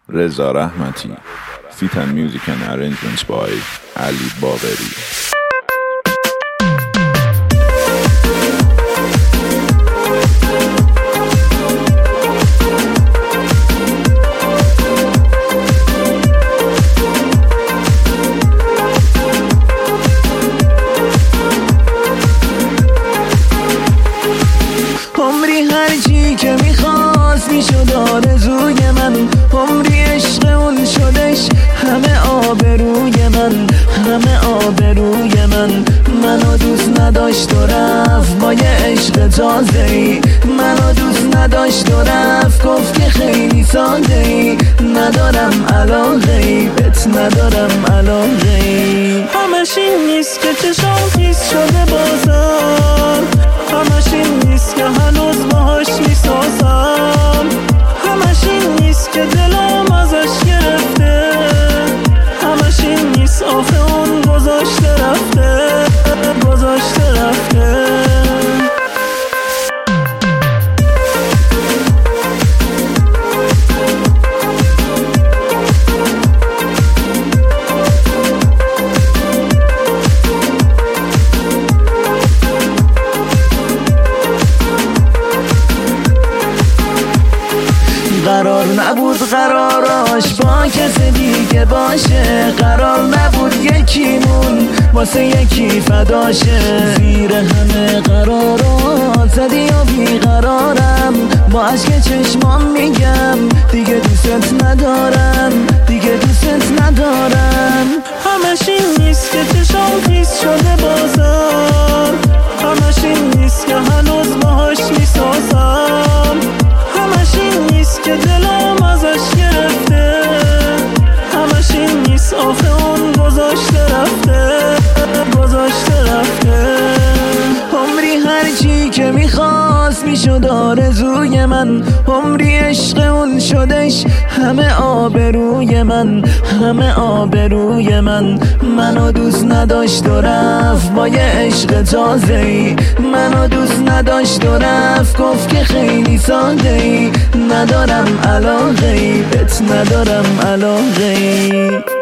رضا رحمتی. Feat and music and arrangements by Ali Baveri. عمری هرچی که میخواست میشد آرزوی من، عمری عشق اون شدش همه آبروی من، همه آبروی من. منو دوست نداشت و رفت با یه عشق تازه‌ای، منو دوست نداشت و رفت گفت که خیلی ساده‌ای. ندارم علاقه‌ای بهت، ندارم علاقه‌ای. همش این نیست که چشام خیس شده بازم، همش این نیست که هنوز باهاش میسازم، همش این نیست که دلم ازش گرفته، همش این نیست آخه اون گذاشته رفته، گذاشته رفته. قرار نبود قراراش با کسی دیگه باشه، قرار نبود یکیمون واسه یکی فداشه. زیر همه قرارات زدی و بیقرارم، با عشق چشمام میگم دیگه دوست ندارم، دیگه دوست ندارم. همش این نیست که چشام خیس شده بازم، همش این نیست که هنوز باهاش میسازم، همش این نیست که دلم ازش گرفته، همش این نیست آخه اون گذاشته رفته، گذاشته رفته. عمری هرچی که میخواست میشد آرزوی من، عمری عشق اون شدش همه آبروی من، همه آبروی من. منو دوست نداشت و رفت با یه عشق تازه‌ای، منو دوست نداشت و رفت گفت که خیلی ساده‌ای. ندارم علاقه‌ای بهت، ندارم علاقه‌ای.